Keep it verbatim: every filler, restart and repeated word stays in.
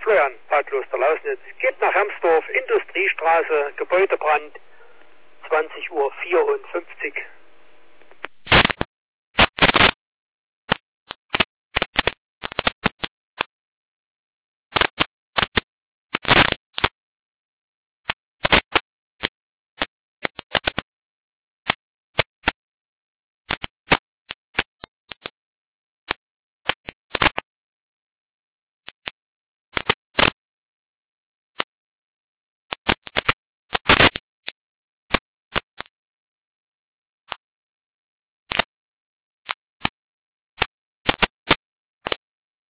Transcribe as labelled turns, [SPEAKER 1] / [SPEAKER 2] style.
[SPEAKER 1] Florian, Bad Klosterlausnitz. Geht nach Hermsdorf, Industriestraße, Gebäudebrand, zwanzig Uhr vierundfünfzig.